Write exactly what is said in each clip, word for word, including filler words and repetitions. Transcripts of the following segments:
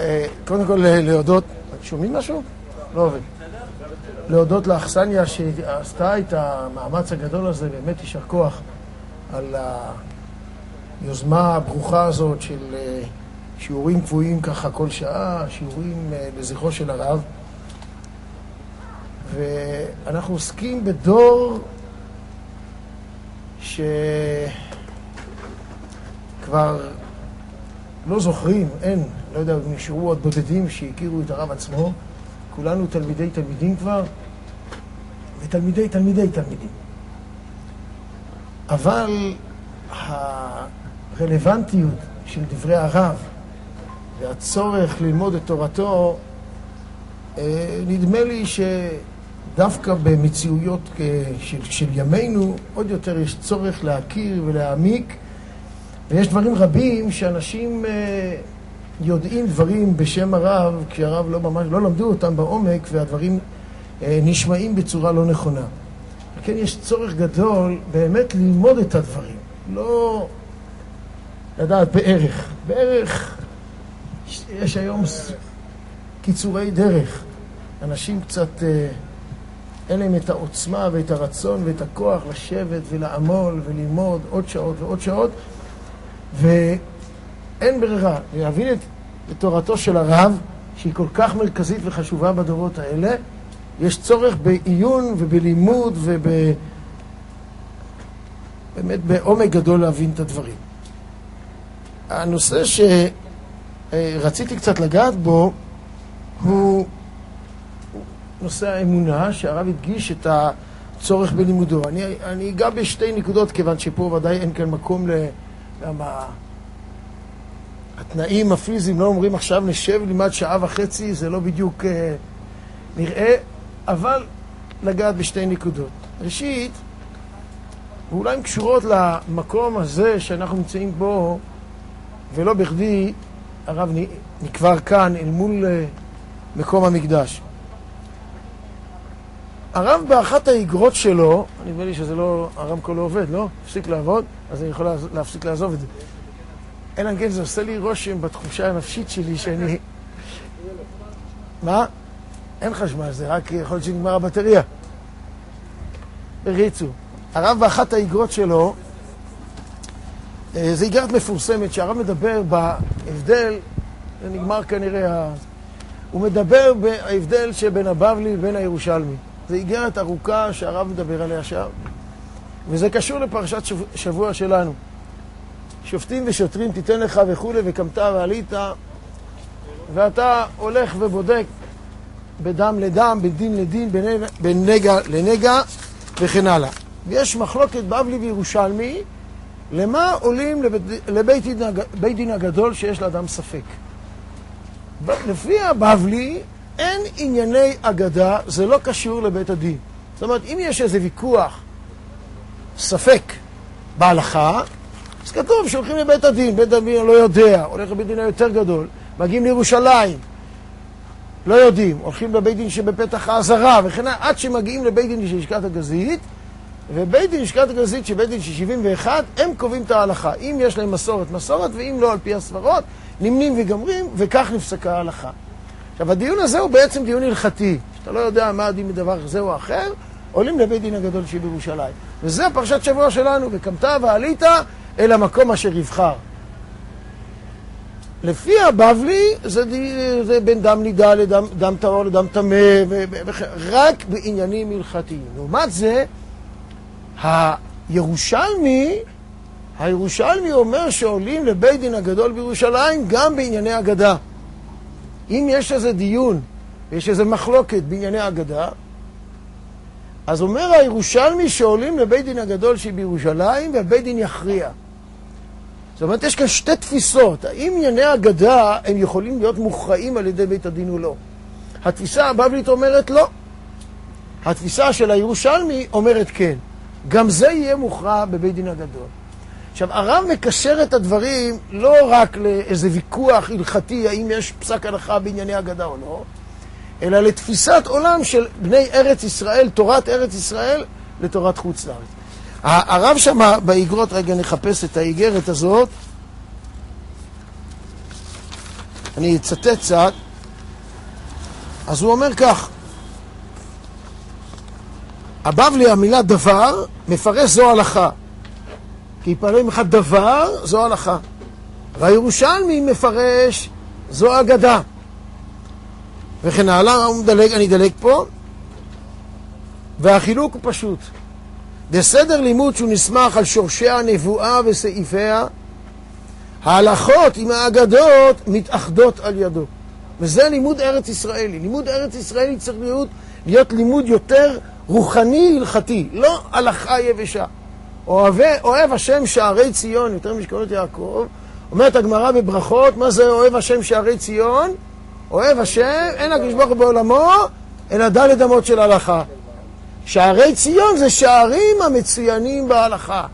קודם כל להודות, שומעים משהו? לא עובד. להודות לאכסניה שעשתה את המאמץ הגדול הזה, באמת יישר כוח על היוזמה הברוכה הזאת של שיעורים קבועים ככה כל שעה, שיעורים לזכרו של הרב. ואנחנו עוסקים בדור שכבר לא זוכרים, אין, לא יודע, נשארו עוד בודדים שהכירו את הרב עצמו. כולנו תלמידי תלמידים כבר, ותלמידי תלמידי תלמידים. אבל הרלוונטיות של דברי הרב והצורך ללמוד את תורתו, נדמה לי שדווקא במציאויות של, של ימינו עוד יותר יש צורך להכיר ולהעמיק, ויש דברים רבים שאנשים יודעים דברים בשם הרב, כשהרב לא ממש, לא למדו אותם בעומק, והדברים נשמעים בצורה לא נכונה. לכן יש צורך גדול באמת ללמוד את הדברים, לא לדעת בערך. בערך יש היום קיצורי דרך. אנשים קצת אין להם את העוצמה ואת הרצון ואת הכוח לשבת ולעמול וללמוד עוד שעות ועוד שעות, ואין ברירה להבין את תורתו של הרב, שהיא כל כך מרכזית וחשובה בדורות האלה. יש צורך בעיון ובלימוד ובאמת בעומק גדול להבין את הדברים. הנושא שרציתי קצת לגעת בו הוא נושא האמונה, שהרב הדגיש את הצורך בלימודו. אני, אני אגע בשתי נקודות, כיוון שפה ודאי אין כאן מקום למה התנאים הפיזיים לא אומרים עכשיו נשב לימד שעה וחצי, זה לא בדיוק אה, נראה, אבל לגעת בשתי נקודות. ראשית, ואולי הן קשורות למקום הזה שאנחנו נמצאים בו, ולא בכדי הרב נקבר כאן אל מול אה, מקום המקדש. הרב באחת האגרות שלו, אני נדמה לי שזה לא, הרמקול לא עובד, לא? הפסיק לעבוד, אז אני יכול להפסיק לעזוב את זה. אלא כן, זה עושה לי רושם בתחושה הנפשית שלי שאני... מה? אין חשמל, זה רק יכול להיות שנגמר הבטריה. הריצו. הרב באחת האגרות שלו, זה אגרת מפורסמת שהרב מדבר בהבדל, זה נגמר כנראה, הוא מדבר בהבדל שבין הבבלי ובין הירושלמי. זה אגרת ארוכה שהרב מדבר עליה שם, וזה קשור לפרשת שבוע שלנו. שופטים ושוטרים תיתן לך וכו' וקמת ועלית, ואתה הולך ובודק בדם לדם, בדין לדין, בין נגע לנגע וכן הלאה. ויש מחלוקת בבלי וירושלמי למה עולים לבית, לבית דין, בית דין הגדול שיש לאדם ספק. לפי הבבלי אין ענייני אגדה, זה לא קשור לבית הדין. זאת אומרת, אם יש איזה ויכוח, ספק בהלכה, אז כתוב שהולכים לבית הדין, בית הדין לא יודע, הולך לבית דין היותר גדול, מגיעים לירושלים, לא יודעים, הולכים לבית דין שבפתח העזרה, וכן עד שמגיעים לבית דין של לשכת הגזית, ובית דין לשכת הגזית שבית דין של שבעים ואחת, הם קובעים את ההלכה. אם יש להם מסורת, מסורת, ואם לא על פי הסברות, נמנים וגמרים, וכך נפסקה ההלכה. עכשיו, הדיון הזה הוא בעצם דיון הלכתי. שאתה לא יודע מה הדין בדבר זה או אחר, עולים לבית דין הגדול שבירושלים. וזה הפרשת שבוע שלנו, וקמת ועלית אל המקום אשר יבחר. לפי הבבלי, זה, זה בין דם נידה לדם דם טהור לדם טמא, רק בעניינים הלכתיים. לעומת זה, הירושלמי, הירושלמי אומר שעולים לבית דין הגדול בירושלים גם בענייני אגדה. אם יש איזה דיון, יש איזה מחלוקת בענייני אגדה, אז אומר הירושלמי שעולים לבית דין הגדול שבירושלים, והבית דין יכריע. זאת אומרת, יש כאן שתי תפיסות. האם ענייני אגדה הם יכולים להיות מוכרעים על ידי בית הדין או לא? התפיסה הבבלית אומרת לא. התפיסה של הירושלמי אומרת כן. גם זה יהיה מוכרע בבית דין הגדול. עכשיו, הרב מקשר את הדברים לא רק לאיזה ויכוח הלכתי, האם יש פסק הלכה בענייני אגדה או לא, אלא לתפיסת עולם של בני ארץ ישראל, תורת ארץ ישראל, לתורת חוץ לארץ. הרב שם באגרות, רגע נחפש את האגרת הזאת, אני אצטט קצת. אז הוא אומר כך, הבבלי, המילה דבר, מפרש זו הלכה. כי פעמים אחד דבר, זו הלכה. והירושלמי מפרש, זו אגדה. וכן הלאה, הוא מדלג, אני אדלג פה. והחילוק הוא פשוט. בסדר לימוד שהוא נסמך על שורשי הנבואה וסעיפיה, ההלכות עם האגדות מתאחדות על ידו. וזה לימוד ארץ ישראלי. לימוד ארץ ישראלי צריך להיות, להיות לימוד יותר רוחני הלכתי, לא הלכה יבשה. אוהב, אוהב השם שערי ציון, יותר משכונות יעקב, אומרת הגמרא בברכות, מה זה אוהב השם שערי ציון? אוהב השם, אין הקדוש ברוך הוא בעולמו, אלא דלת אמות של הלכה. שערי ציון זה שערים המצוינים בהלכה.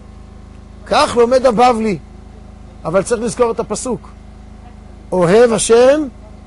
כך לומד הבבלי. אבל צריך לזכור את הפסוק. אוהב השם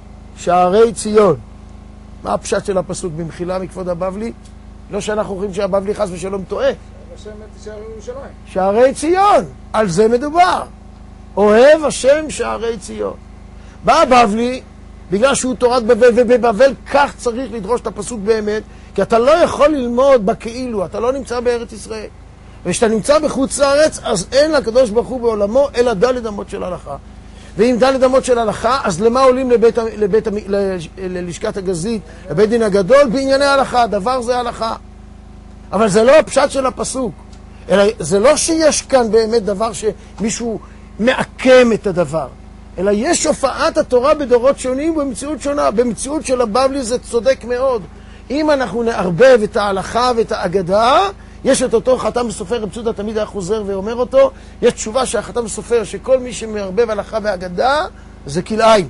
שערי ציון. מה הפשט של הפסוק במחילה מכבוד הבבלי? לא שאנחנו חושבים שהבבלי חס ושלום טועה. השם את שערי ירושלים. שערי ציון, על זה מדובר. אוהב השם שערי ציון. בא הבבלי, בגלל שהוא תורת בבל, ובבבל כך צריך לדרוש את הפסוק באמת, כי אתה לא יכול ללמוד בכאילו, אתה לא נמצא בארץ ישראל. וכשאתה נמצא בחוץ לארץ, אז אין לקדוש ברוך הוא בעולמו, אלא דלת אמות של הלכה. ואם דלת אמות של הלכה, אז למה עולים לבית, לבית, ללשכת הגזית, לבית דין הגדול? בענייני הלכה, דבר זה הלכה. אבל זה לא הפשט של הפסוק. אלא זה לא שיש כאן באמת דבר שמישהו מעקם את הדבר. אלא יש הופעת התורה בדורות שונים במציאות שונה. במציאות של הבבלי זה צודק מאוד. אם אנחנו נערבב את ההלכה ואת האגדה, יש את אותו חתם וסופר, רב צודה תמיד היה חוזר ואומר אותו, יש תשובה שהחתם וסופר שכל מי שמערבב הלכה ואגדה זה כלאיים.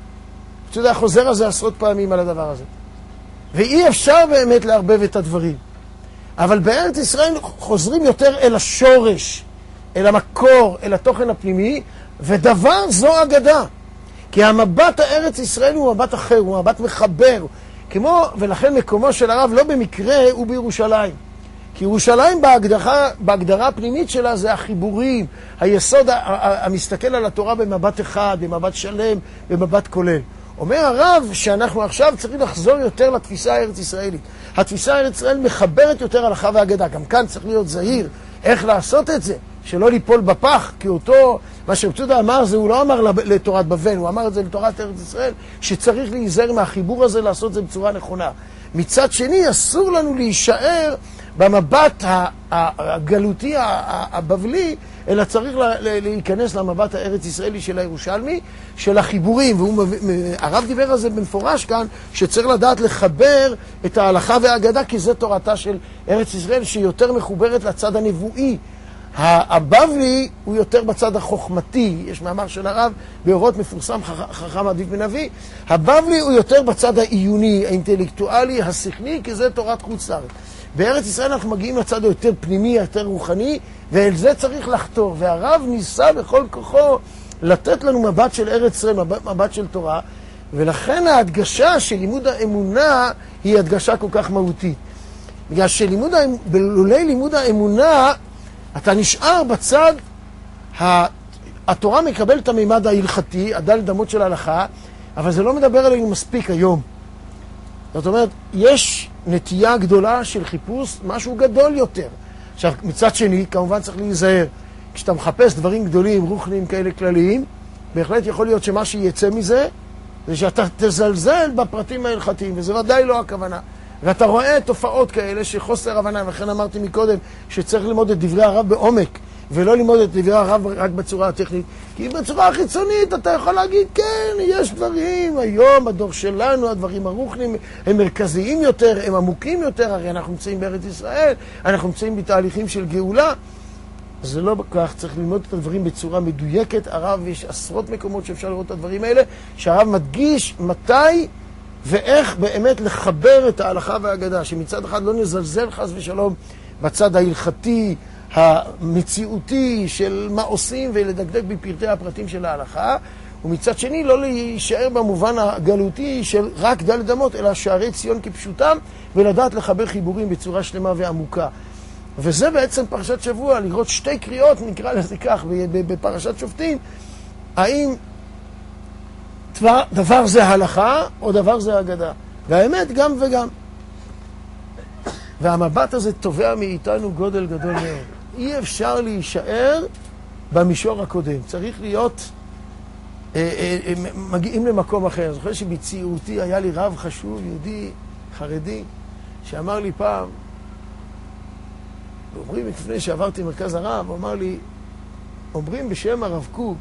רב צודה חוזר על זה עשרות פעמים על הדבר הזה. ואי אפשר באמת לערבב את הדברים. אבל בארץ ישראל חוזרים יותר אל השורש, אל המקור, אל התוכן הפנימי, ודבר זו אגדה. כי המבט הארץ ישראל הוא מבט אחר, הוא מבט מחבר. כמו, ולכן מקומו של הרב לא במקרה הוא בירושלים. כי ירושלים בהגדרה, בהגדרה הפנימית שלה זה החיבורים, היסוד המסתכל על התורה במבט אחד, במבט שלם, במבט כולל. אומר הרב שאנחנו עכשיו צריכים לחזור יותר לתפיסה הארץ ישראלית. התפיסה הארץ ישראל מחברת יותר הלכה ואגדה. גם כאן צריך להיות זהיר איך לעשות את זה, שלא ליפול בפח, כי אותו, מה שרב צודה אמר זה, הוא לא אמר לתורת בבל, הוא אמר את זה לתורת ארץ ישראל, שצריך להיזהר מהחיבור הזה, לעשות את זה בצורה נכונה. מצד שני, אסור לנו להישאר במבט הגלותי, הבבלי, אלא צריך להיכנס למבט הארץ ישראלי של הירושלמי, של החיבורים, והרב דיבר על זה במפורש כאן, שצריך לדעת לחבר את ההלכה והאגדה, כי זה תורתה של ארץ ישראל, שהיא יותר מחוברת לצד הנבואי. הבבלי הוא יותר בצד החוכמתי, יש מאמר של הרב באורות מפורסם, חכם עדיף מנביא. הבבלי הוא יותר בצד העיוני, האינטלקטואלי, השכלי, כי זה תורת חוץ לארץ. בארץ ישראל אנחנו מגיעים לצד היותר פנימי, יותר רוחני, ואל זה צריך לחתור. והרב ניסה בכל כוחו לתת לנו מבט של ארץ ישראל, מבט, מבט של תורה, ולכן ההדגשה של לימוד האמונה היא הדגשה כל כך מהותית. בגלל שלימוד, בלולי לימוד האמונה, אתה נשאר בצד, התורה מקבלת את המימד ההלכתי, הדלת אמות של ההלכה, אבל זה לא מדבר עלינו מספיק היום. זאת אומרת, יש נטייה גדולה של חיפוש, משהו גדול יותר. עכשיו, מצד שני, כמובן צריך להיזהר. כשאתה מחפש דברים גדולים, רוחניים כאלה כלליים, בהחלט יכול להיות שמה שיצא מזה, זה שאתה תזלזל בפרטים ההלכתיים, וזה ודאי לא הכוונה. ואתה רואה תופעות כאלה שחוסר הבנה, ולכן אמרתי מקודם שצריך ללמוד את דברי הרב בעומק, ולא ללמוד את דברי הרב רק בצורה הטכנית, כי בצורה החיצונית אתה יכול להגיד, כן, יש דברים, היום בדור שלנו הדברים הרוחניים הם מרכזיים יותר, הם עמוקים יותר, הרי אנחנו נמצאים בארץ ישראל, אנחנו נמצאים בתהליכים של גאולה, זה לא כך, צריך ללמוד את הדברים בצורה מדויקת. הרב, יש עשרות מקומות שאפשר לראות את הדברים האלה, שהרב מדגיש מתי ואיך באמת לחבר את ההלכה והאגדה, שמצד אחד לא נזלזל חס ושלום בצד ההלכתי, המציאותי של מה עושים ולדקדק בפרטי הפרטים של ההלכה, ומצד שני לא להישאר במובן הגלותי של רק דלת אמות, אלא שערי ציון כפשוטם, ולדעת לחבר חיבורים בצורה שלמה ועמוקה. וזה בעצם פרשת שבוע, לראות שתי קריאות, נקרא לזה כך, בפרשת שופטים, האם דבר, דבר זה הלכה, או דבר זה אגדה. והאמת גם וגם. והמבט הזה תובע מאיתנו גודל גדול מאוד. אי אפשר להישאר במישור הקודם. צריך להיות, אה, אה, אה, מגיעים למקום אחר. אני זוכר שבצעירותי היה לי רב חשוב, יהודי, חרדי, שאמר לי פעם, ואומרים לפני שעברתי מרכז הרב, הוא אמר לי, אומרים בשם הרב קוק,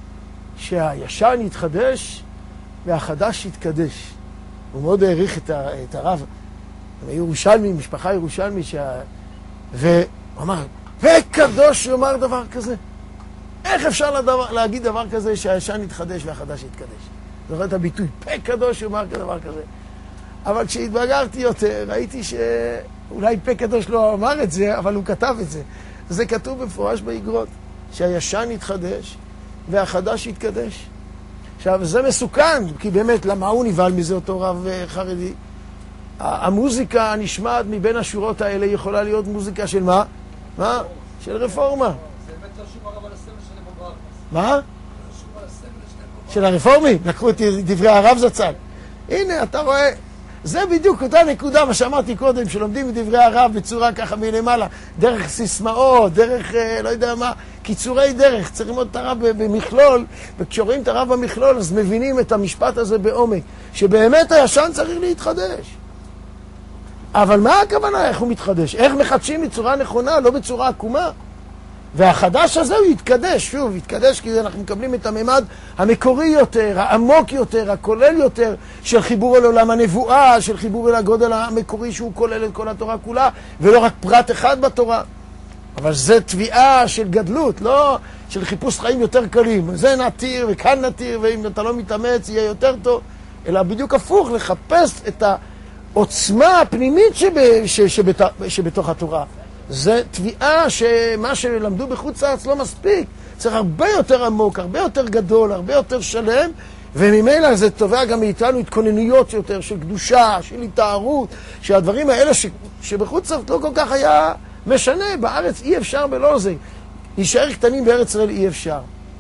שהישן יתחדש והחדש יתקדש. הוא מאוד העריך את, ה, את הרב. הם ירושלמי, משפחה ירושלמית, שה... והוא אמר, וקדוש יאמר דבר כזה. איך אפשר לדבר, להגיד דבר כזה שהישן יתחדש והחדש יתקדש? זוכר את הביטוי, פקדוש יאמר דבר כזה. אבל כשהתבגרתי יותר, ראיתי שאולי פקדוש לא אמר את זה, אבל הוא כתב את זה. זה כתוב במפורש באגרות, שהישן יתחדש והחדש יתקדש. עכשיו, זה מסוכן, כי באמת, למה הוא נבהל מזה אותו רב חרדי? המוזיקה הנשמעת מבין השורות האלה יכולה להיות מוזיקה של מה? מה? של רפורמה. זה באמת רשום הרב על הסמל של המברק. מה? רשום על הסמל של של הרפורמים? לקחו את דברי הרב זצ"ל. הנה, אתה רואה, זה בדיוק אותה נקודה, מה שאמרתי קודם, שלומדים את דברי הרב בצורה ככה מלמעלה, דרך סיסמאות, דרך, לא יודע מה, קיצורי דרך. צריך ללמוד את הרב במכלול, וכשרואים את הרב במכלול, אז מבינים את המשפט הזה בעומק, שבאמת הישן צריך להתחדש. אבל מה הכוונה? איך הוא מתחדש? איך מחדשים בצורה נכונה, לא בצורה עקומה? והחדש הזה הוא יתקדש, שוב, יתקדש כי אנחנו מקבלים את הממד המקורי יותר, העמוק יותר, הכולל יותר, של חיבור אל עולם הנבואה, של חיבור אל הגודל המקורי שהוא כולל את כל התורה כולה, ולא רק פרט אחד בתורה. אבל זה תביעה של גדלות, לא של חיפוש חיים יותר קלים. זה נתיר וכאן נתיר, ואם אתה לא מתאמץ יהיה יותר טוב, אלא בדיוק הפוך, לחפש את העוצמה הפנימית שב, ש, שבת, שבתוך התורה. זה תביעה שמה שלמדו בחוץ לארץ לא מספיק. צריך הרבה יותר עמוק, הרבה יותר גדול, הרבה יותר שלם, וממילא זה תובע גם מאיתנו התכוננויות יותר של קדושה, של התארות, שהדברים האלה ש, שבחוץ לארץ לא כל כך היה משנה. בארץ אי אפשר בלא זה. להישאר קטנים בארץ ישראל אי אפשר.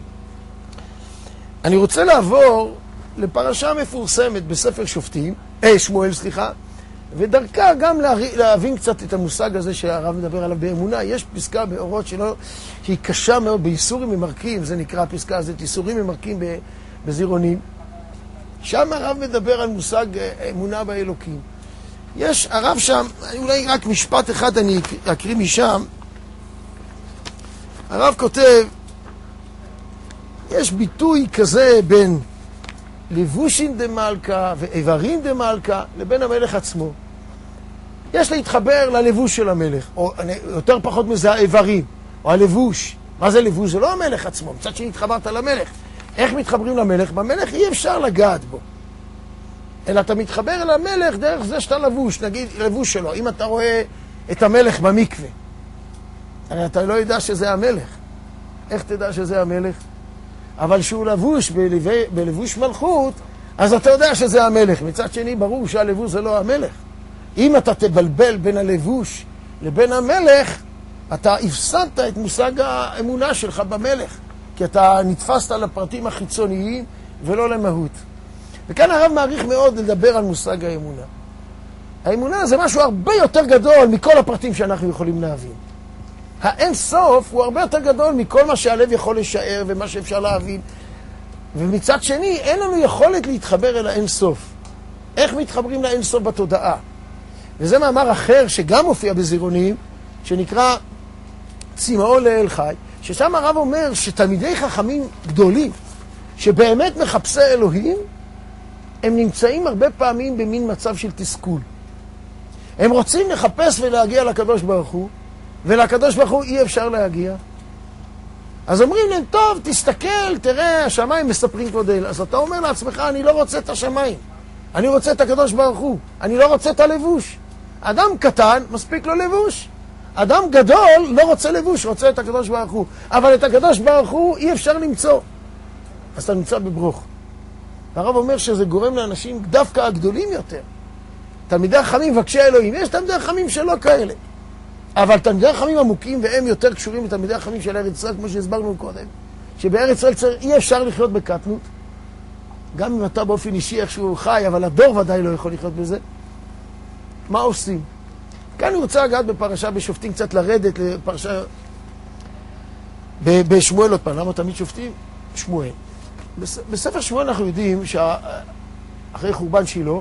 אני רוצה לעבור לפרשה מפורסמת בספר שופטים, אה, שמואל, סליחה, ודרכה גם להבין קצת את המושג הזה שהרב מדבר עליו באמונה. יש פסקה באורות שלו שהיא קשה מאוד, באיסורים ממרקים, זה נקרא הפסקה הזאת, איסורים ממרקים בזירונים. שם הרב מדבר על מושג אמונה באלוקים. יש, הרב שם, אולי רק משפט אחד אני אקריא משם. הרב כותב, יש ביטוי כזה בין לבושין דמלכה ואיברים דמלכה לבין המלך עצמו. יש להתחבר ללבוש של המלך, או יותר פחות מזה האיברים, או הלבוש. מה זה לבוש? זה לא המלך עצמו, מצד שני התחברת למלך. איך מתחברים למלך? במלך אי אפשר לגעת בו. אלא אתה מתחבר למלך דרך זה שאתה לבוש, נגיד לבוש שלו. אם אתה רואה את המלך במקווה, הרי אתה לא יודע שזה המלך. איך תדע שזה המלך? אבל שהוא לבוש בלבוש, בלבוש מלכות, אז אתה יודע שזה המלך. מצד שני, ברור שהלבוש זה לא המלך. אם אתה תבלבל בין הלבוש לבין המלך, אתה הפסדת את מושג האמונה שלך במלך, כי אתה נתפסת לפרטים החיצוניים ולא למהות. וכאן הרב מעריך מאוד לדבר על מושג האמונה. האמונה זה משהו הרבה יותר גדול מכל הפרטים שאנחנו יכולים להבין. האין סוף הוא הרבה יותר גדול מכל מה שהלב יכול לשער ומה שאפשר להבין. ומצד שני, אין לנו יכולת להתחבר אל האין סוף. איך מתחברים לאין סוף בתודעה? וזה מאמר אחר שגם מופיע בזירונים, שנקרא צמאו לאל חי, ששם הרב אומר שתלמידי חכמים גדולים, שבאמת מחפשי אלוהים, הם נמצאים הרבה פעמים במין מצב של תסכול. הם רוצים לחפש ולהגיע לקדוש ברוך הוא, ולקדוש ברוך הוא אי אפשר להגיע. אז אומרים להם, טוב, תסתכל, תראה, השמיים מספרים כבודל. אז אתה אומר לעצמך, אני לא רוצה את השמיים. אני רוצה את הקדוש ברוך הוא. אני לא רוצה את הלבוש. אדם קטן, מספיק לו לבוש. אדם גדול לא רוצה לבוש, רוצה את הקדוש ברוך הוא. אבל את הקדוש ברוך הוא אי אפשר למצוא. אז אתה נמצא בברוך. והרב אומר שזה גורם לאנשים דווקא הגדולים יותר. תלמידי החכמים מבקשי אלוהים. יש תלמידי החכמים שלא כאלה. אבל תלמידי החכמים עמוקים, והם יותר קשורים לתלמידי החכמים של ארץ ישראל, כמו שהסברנו קודם, שבארץ ישראל אי אפשר לחיות בקטנות, גם אם אתה באופן אישי איכשהו חי, אבל הדור ודאי לא יכול לחיות בזה. מה עושים? כאן אני רוצה לגעת בפרשה בשופטים, קצת לרדת לפרשה בשמואל עוד פעם. למה תמיד שופטים? שמואל. בספר שמואל אנחנו יודעים שאחרי חורבן שילה,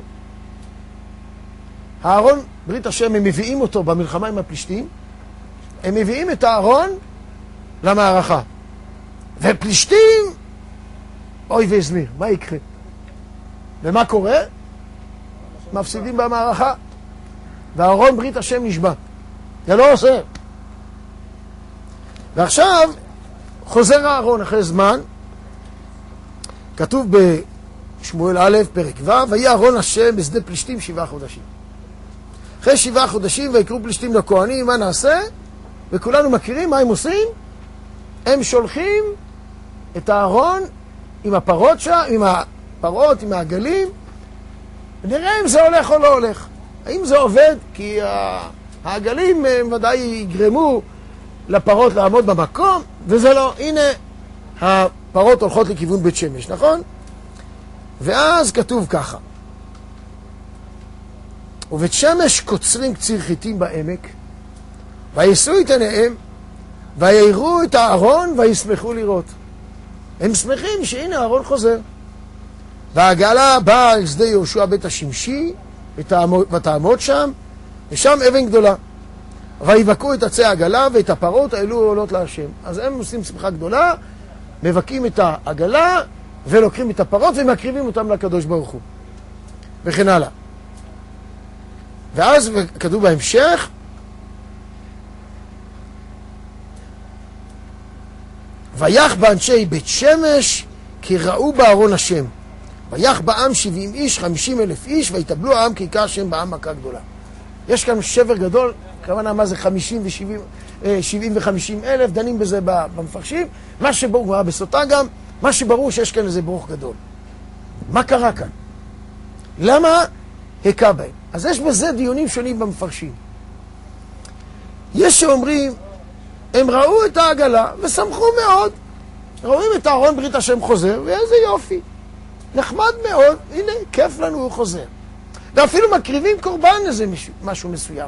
הארון, ברית השם, הם מביאים אותו במלחמה עם הפלישתים, הם מביאים את הארון למערכה. ופלישתים, אוי ואזמיר, מה יקרה? ומה קורה? מפסידים במערכה. והארון ברית השם נשבע. זה לא עושה. ועכשיו חוזר הארון אחרי זמן, כתוב בשמואל א' פרק ו', ויהי ארון השם בשדה פלישתים שבעה חודשים. אחרי שבעה חודשים ויקראו פלישתים לכהנים, מה נעשה? וכולנו מכירים מה הם עושים? הם שולחים את הארון עם הפרות שם, עם הפרות, עם העגלים, ונראה אם זה הולך או לא הולך. האם זה עובד? כי העגלים ודאי יגרמו לפרות לעמוד במקום, וזה לא. הנה, הפרות הולכות לכיוון בית שמש, נכון? ואז כתוב ככה: ובית שמש קוצרים קציר חיטים בעמק, וישאו את עיניהם, ויראו את הארון, וישמחו לראות. הם שמחים שהנה הארון חוזר. והעגלה באה אל שדה יהושע בית השמשי, ותעמוד שם, ושם אבן גדולה. ויבקעו את עצי העגלה, ואת הפרות האלו עולות להשם. אז הם עושים שמחה גדולה, מבקעים את העגלה, ולוקחים את הפרות, ומקריבים אותם לקדוש ברוך הוא. וכן הלאה. ואז כתוב בהמשך, ויח באנשי בית שמש, כי ראו בארון השם. ויח בעם שבעים איש, חמישים אלף איש, ויתאבלו העם כי היכה השם בעם מכה גדולה. יש כאן שבר גדול, כוונה מה זה חמישים ושבעים, שבעים וחמישים אלף, דנים בזה במפרשים. מה שברור, בסוטה גם, מה שברור שיש כאן איזה ברוך גדול. מה קרה כאן? למה היכה בהם? אז יש בזה דיונים שונים במפרשים. יש שאומרים, הם ראו את העגלה ושמחו מאוד. רואים את הארון ברית השם חוזר, ואיזה יופי. נחמד מאוד, הנה, כיף לנו, הוא חוזר. ואפילו מקריבים קורבן איזה משהו מסוים.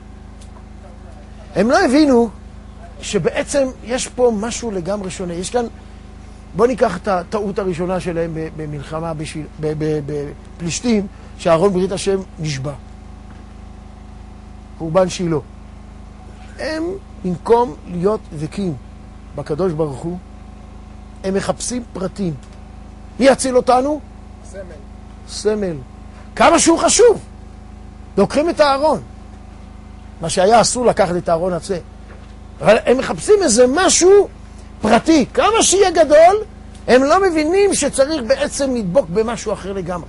הם לא הבינו שבעצם יש פה משהו לגמרי שונה. יש כאן, בוא ניקח את הטעות הראשונה שלהם במלחמה בפלישתים, שהארון ברית השם נשבע. חורבן שילה. הם, במקום להיות דבקים בקדוש ברוך הוא, הם מחפשים פרטים. מי יציל אותנו? סמל. סמל. כמה שהוא חשוב. לוקחים את הארון. מה שהיה אסור לקחת את הארון הזה. אבל הם מחפשים איזה משהו פרטי. כמה שיהיה גדול, הם לא מבינים שצריך בעצם לדבוק במשהו אחר לגמרי.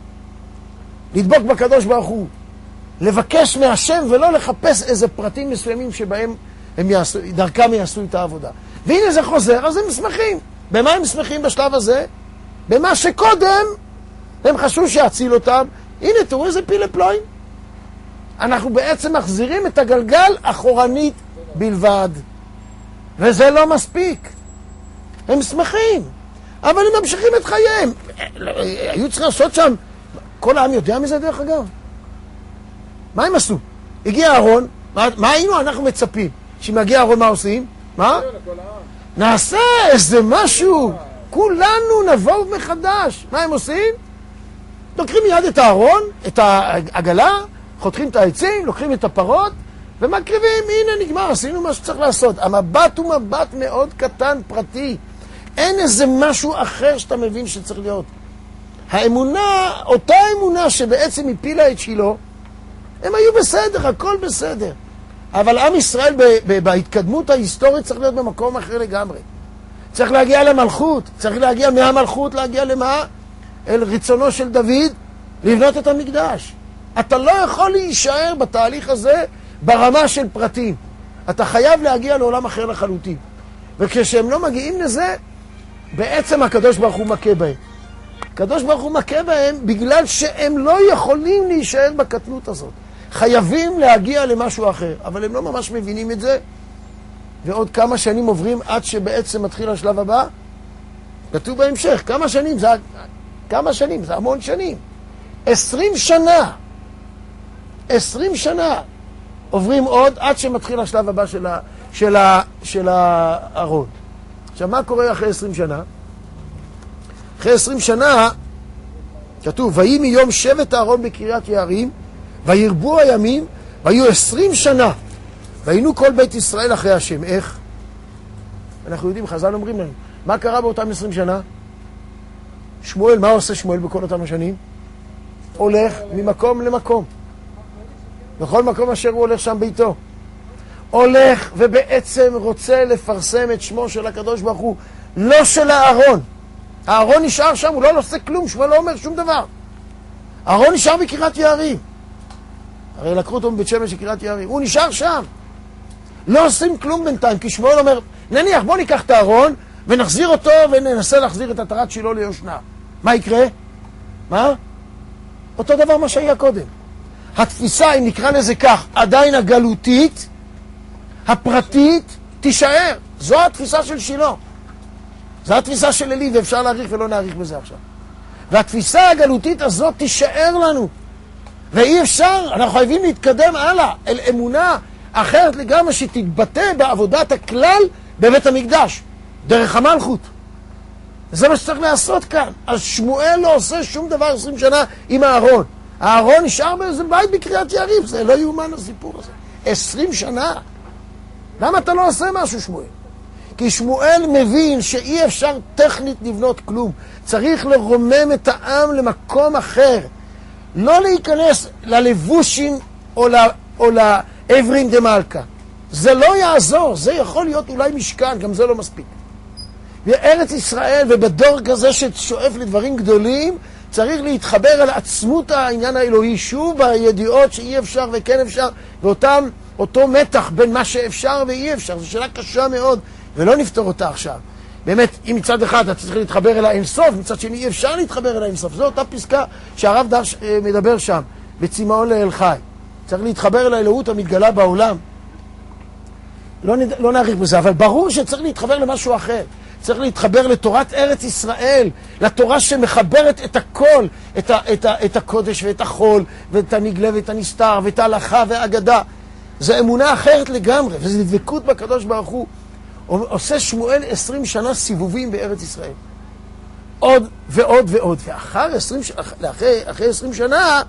לדבוק בקדוש ברוך הוא. לבקש מהשם ולא לחפש איזה פרטים מסוימים שבהם הם יעשו, דרכם יעשו את העבודה. והנה זה חוזר, אז הם שמחים. במה הם שמחים בשלב הזה? במה שקודם הם חשבו שיציל אותם. הנה, תראו איזה פיל לפלואים. אנחנו בעצם מחזירים את הגלגל אחורנית בלבד. וזה לא מספיק. הם שמחים. אבל הם ממשיכים את חייהם. היו צריכים לעשות שם, כל העם יודע מזה דרך אגב. מה הם עשו? הגיע אהרון, מה, מה היינו אנחנו מצפים? שמגיע אהרון מה עושים? מה? נעשה איזה משהו. כולנו נבוא מחדש. מה הם עושים? לוקחים מיד את הארון, את העגלה, חותכים את העצים, לוקחים את הפרות, ומקריבים, הנה נגמר, עשינו מה שצריך לעשות. המבט הוא מבט מאוד קטן, פרטי. אין איזה משהו אחר שאתה מבין שצריך להיות. האמונה, אותה אמונה שבעצם הפילה את שילה, הם היו בסדר, הכל בסדר. אבל עם ישראל ב- ב- בהתקדמות ההיסטורית צריך להיות במקום אחר לגמרי. צריך להגיע למלכות, צריך להגיע מהמלכות, להגיע למה? אל רצונו של דוד, לבנות את המקדש. אתה לא יכול להישאר בתהליך הזה ברמה של פרטים. אתה חייב להגיע לעולם אחר לחלוטין. וכשהם לא מגיעים לזה, בעצם הקדוש ברוך הוא מכה בהם. הקדוש ברוך הוא מכה בהם בגלל שהם לא יכולים להישאר בקטנות הזאת. חייבים להגיע למשהו אחר, אבל הם לא ממש מבינים את זה. ועוד כמה שנים עוברים עד שבעצם מתחיל השלב הבא? כתוב בהמשך, כמה שנים? זה כמה שנים? זה המון שנים. עשרים שנה. עשרים שנה. עוברים עוד עד שמתחיל השלב הבא של, ה, של, ה, של הארון. עכשיו, מה קורה אחרי עשרים שנה? אחרי עשרים שנה, כתוב, ויהי מיום שבט הארון בקריית יערים, וירבו הימים, והיו עשרים שנה, והיינו כל בית ישראל אחרי השם. איך? אנחנו יודעים, חז"ל אומרים לנו, מה קרה באותם עשרים שנה? שמואל, מה עושה שמואל בכל אותם השנים? הולך ממקום למקום. בכל מקום אשר הוא הולך שם ביתו. הולך ובעצם רוצה לפרסם את שמו של הקדוש ברוך הוא, לא של הארון. הארון נשאר שם, הוא לא עושה כלום, שמואל לא אומר שום דבר. הארון נשאר בקריית יערים. הרי לקחו אותו מבית שמש לקריית יערים. הוא נשאר שם. לא עושים כלום בינתיים, כי שמואל אומר, נניח, בוא ניקח את הארון ונחזיר אותו וננסה להחזיר את עטרת שילה ליושנה. מה יקרה? מה? אותו דבר מה שהיה קודם. התפיסה, אם נקרא לזה כך, עדיין הגלותית, הפרטית, תישאר. זו התפיסה של שילה. זו התפיסה של אלי, ואפשר להאריך ולא נאריך בזה עכשיו. והתפיסה הגלותית הזאת תישאר לנו. ואי אפשר, אנחנו חייבים להתקדם הלאה, אל אמונה אחרת לגמרי שתתבטא בעבודת הכלל בבית המקדש, דרך המלכות. זה מה שצריך לעשות כאן. אז שמואל לא עושה שום דבר עשרים שנה עם הארון. הארון נשאר באיזה בית בקריית יערים, זה לא יאומן הסיפור הזה. עשרים שנה. למה אתה לא עושה משהו, שמואל? כי שמואל מבין שאי אפשר טכנית לבנות כלום. צריך לרומם את העם למקום אחר. לא להיכנס ללבושים או, ל, או לעברים דמלכה. זה לא יעזור, זה יכול להיות אולי משכן, גם זה לא מספיק. בארץ ישראל ובדור כזה ששואף לדברים גדולים, צריך להתחבר על עצמות העניין האלוהי, שוב בידיעות שאי אפשר וכן אפשר, ואותם, אותו מתח בין מה שאפשר ואי אפשר. זו שאלה קשה מאוד, ולא נפתור אותה עכשיו. באמת, אם מצד אחד אתה צריך להתחבר אל האינסוף, מצד שני אי אפשר להתחבר אל האינסוף. זו אותה פסקה שהרב דרש מדבר שם, בצמאון לאל חי. צריך להתחבר אל האלוהות המתגלה בעולם. לא, נד... לא נעריך בזה, אבל ברור שצריך להתחבר למשהו אחר. צריך להתחבר לתורת ארץ ישראל, לתורה שמחברת את הכל, את, ה... את, ה... את הקודש ואת החול, ואת הנגלה ואת הנסתר, ואת ההלכה והאגדה. זו אמונה אחרת לגמרי, וזו דבקות בקדוש ברוך הוא. עושה שמואל עשרים שנה סיבובים בארץ ישראל. עוד ועוד ועוד. ואחר עשרים, אחרי, אחרי עשרים שנה,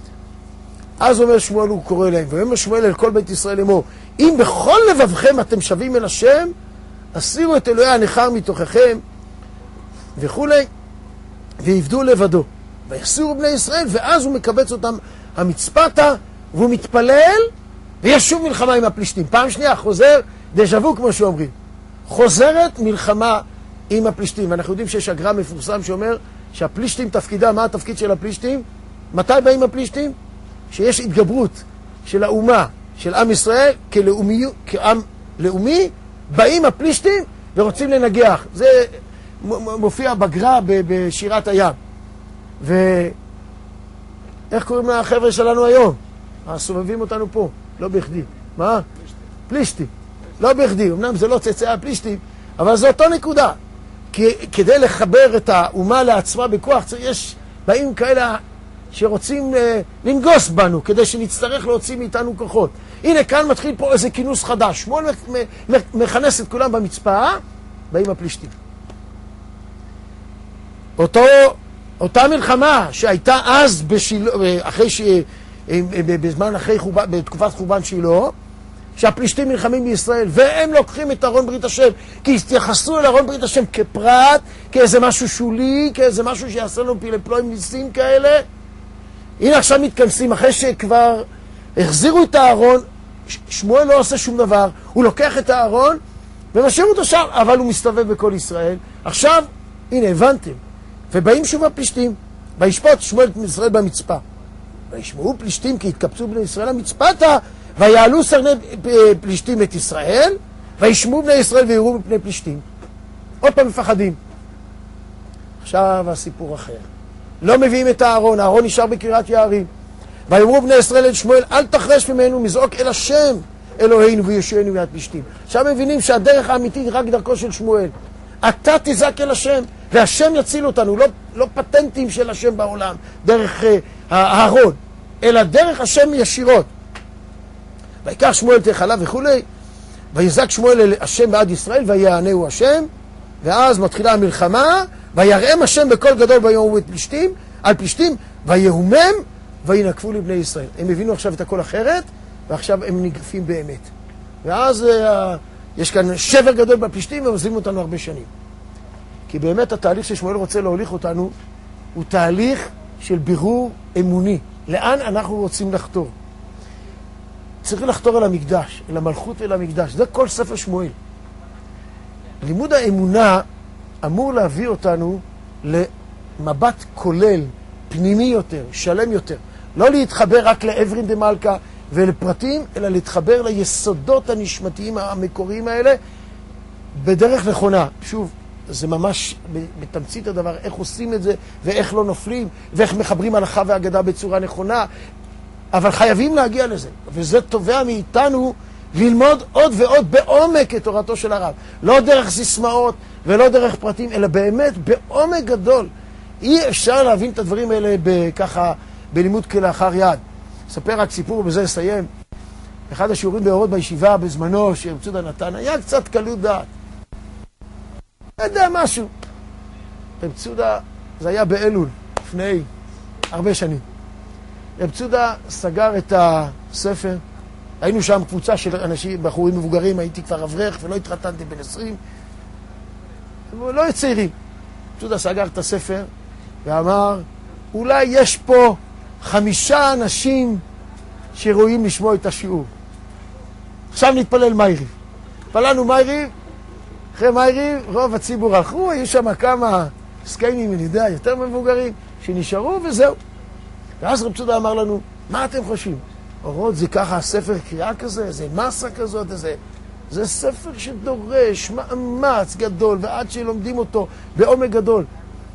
אז אומר שמואל, הוא קורא להם, ואומר שמואל אל כל בית ישראל לאמור, אם בכל לבבכם אתם שווים אל השם, הסירו את אלוהי הנכר מתוככם, וכולי, ויבדו לבדו. ויסירו בני ישראל, ואז הוא מקבץ אותם המצפתה, והוא מתפלל, ויש שוב מלחמה עם הפלישתים. פעם שנייה חוזר, דז'ה-וו כמו שאומרים. חוזרת מלחמה עם הפלישתים. ואנחנו יודעים שיש אגרה מפורסם שאומר שהפלישתים תפקידה, מה התפקיד של הפלישתים? מתי באים הפלישתים? שיש התגברות של האומה, של עם ישראל, כלאומי, כעם לאומי, באים הפלישתים ורוצים לנגח. זה מופיע בגרה בשירת הים. ואיך קוראים לחבר'ה שלנו היום? הסובבים אותנו פה, לא בכדי. מה? פלישתים. לא בכדי, אמנם זה לא צאצאי הפלישתים, אבל זו אותו נקודה. כי כדי לחבר את האומה לעצמה בכוח, יש באים כאלה שרוצים אה, לנגוס בנו, כדי שנצטרך להוציא מאיתנו כוחות. הנה, כאן מתחיל פה איזה כינוס חדש. שמואל מכנס את כולם במצפה, באים הפלישתים. אותו, אותה מלחמה שהייתה אז בשילה, אחרי ש... בזמן אחרי חורבן, בתקופת חורבן שילה, שהפלישתים נלחמים בישראל, והם לוקחים את ארון ברית השם, כי התייחסו אל ארון ברית השם כפרט, כאיזה משהו שולי, כאיזה משהו שיעשה לנו פלפלואים ניסים כאלה. הנה עכשיו מתכנסים, אחרי שכבר החזירו את הארון, שמואל לא עושה שום דבר, הוא לוקח את הארון ומשאיר אותו שם, אבל הוא מסתובב בכל ישראל. עכשיו, הנה, הבנתם. ובאים שוב הפלישתים, וישפוט שמואל את ישראל במצפה. וישמעו פלישתים כי התקבצו בני ישראל למצפתה, ויעלו סרני פלישתים את ישראל, וישמעו בני ישראל ויראו מפני פלישתים. עוד פעם מפחדים. עכשיו הסיפור אחר. לא מביאים את הארון, הארון נשאר בקריית יערים. ויאמרו בני ישראל אל שמואל, אל תחרש ממנו, מזעוק אל השם אלוהינו וישוענו מיד פלישתים. עכשיו מבינים שהדרך האמיתית היא רק דרכו של שמואל. אתה תזעק אל השם, והשם יציל אותנו, לא, לא פטנטים של השם בעולם, דרך אה, הארון, אלא דרך השם ישירות. ויקח שמואל תחלה וכולי, ויזעק שמואל אל השם בעד ישראל, ויענהו השם, ואז מתחילה המלחמה, וירעם השם בקול גדול ויאמרו את פלישתים, על פלישתים, ויהומם, וינקפו לבני ישראל. הם הבינו עכשיו את הכל אחרת, ועכשיו הם נגרפים באמת. ואז אה, יש כאן שבר גדול בפלישתים, ומזלים אותנו הרבה שנים. כי באמת התהליך ששמואל רוצה להוליך אותנו, הוא תהליך של בירור אמוני. לאן אנחנו רוצים לחתור? צריך לחתור אל המקדש, אל המלכות ואל המקדש. זה כל ספר שמואל. לימוד האמונה אמור להביא אותנו למבט כולל, פנימי יותר, שלם יותר. לא להתחבר רק לעברין דמלכה ולפרטים, אלא להתחבר ליסודות הנשמתיים המקוריים האלה בדרך נכונה. שוב, זה ממש בתמצית הדבר, איך עושים את זה ואיך לא נופלים ואיך מחברים הלכה והגדה בצורה נכונה. אבל חייבים להגיע לזה, וזה תובע מאיתנו ללמוד עוד ועוד בעומק את תורתו של הרב. לא דרך סיסמאות ולא דרך פרטים, אלא באמת בעומק גדול. אי אפשר להבין את הדברים האלה ככה בלימוד כלאחר יד. אספר רק סיפור ובזה אסיים. אחד השיעורים באורות בישיבה בזמנו שרב צודה נתן, היה קצת קלות דעת. לא יודע משהו. רב צודה, זה היה באלול, לפני הרבה שנים. רב צודה סגר את הספר, היינו שם קבוצה של אנשים, בחורים מבוגרים, הייתי כבר אברך ולא התחתנתי בן עשרים, לא צעירים. רב צודה סגר את הספר ואמר, אולי יש פה חמישה אנשים שרואים לשמוע את השיעור. עכשיו נתפלל מייריב. התפללנו מייריב, אחרי מייריב רוב הציבור הלכו, היו שם כמה סקיינים, אני יודע, יותר מבוגרים, שנשארו וזהו. ואז רב צודה אמר לנו, מה אתם חושבים? אורות זה ככה ספר קריאה כזה, זה מסה כזאת, זה, זה ספר שדורש מאמץ גדול, ועד שלומדים אותו בעומק גדול.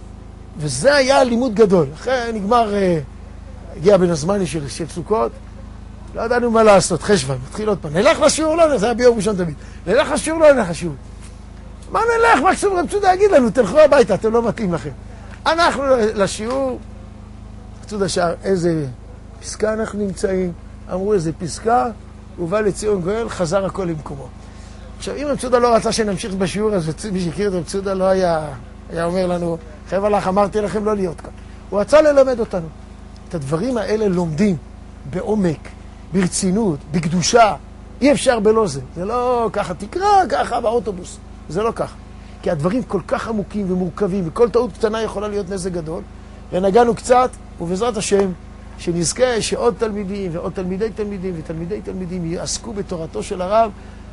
וזה היה לימוד גדול. אחרי נגמר, הגיע בן הזמני של, של סוכות, לא ידענו מה לעשות, חשבן, מתחיל עוד פעם, נלך לשיעור לא, זה היה ביום ראשון תמיד, נלך לשיעור לא, נלך לשיעור. מה נלך? מה כסוף רב צודה יגיד לנו, תלכו הביתה, אתם לא מתאים לכם. אנחנו לשיעור, צודה שאר, איזה פסקה אנחנו נמצאים, אמרו איזה פסקה, ובא לציון גואל, חזר הכל למקומו. עכשיו, אם רב צודה לא רצה שנמשיך בשיעור, אז מי שהכיר את רב צודה לא היה, היה אומר לנו, חייב לך, אמרתי לכם לא להיות כאן. הוא רצה ללמד אותנו. את הדברים האלה לומדים בעומק, ברצינות, בקדושה. אי אפשר בלא זה. זה לא ככה, תקרא ככה באוטובוס. זה לא ככה. כי הדברים כל כך עמוקים ומורכבים, וכל טעות קטנה יכולה להיות נזק גדול. ונגענו קצת, ובעזרת השם, שנזכה שעוד תלמידים ועוד תלמידי תלמידים ותלמידי תלמידים יעסקו בתורתו של הרב,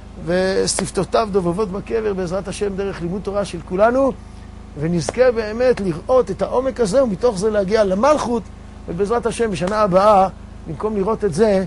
ושפתותיו דובבות בקבר, בעזרת השם, דרך לימוד תורה של כולנו, ונזכה באמת לראות את העומק הזה, ומתוך זה להגיע למלכות, ובעזרת השם, בשנה הבאה, במקום לראות את זה,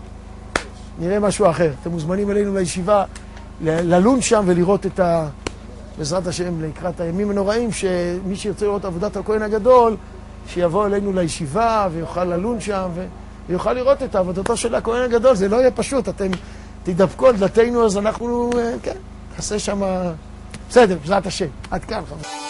נראה משהו אחר. אתם מוזמנים אלינו לישיבה, ללון שם ולראות את ה... בעזרת השם, לקראת הימים הנוראים, שמי שירצה לראות עבודת הכהן הגדול, שיבוא אלינו לישיבה ויוכל ללון שם, ויוכל לראות את עבודתו של הכהן הגדול. זה לא יהיה פשוט, אתם תדפקו על דלתנו, אז אנחנו, כן, נעשה שם... בסדר, בעזרת השם. עד כאן, חברים.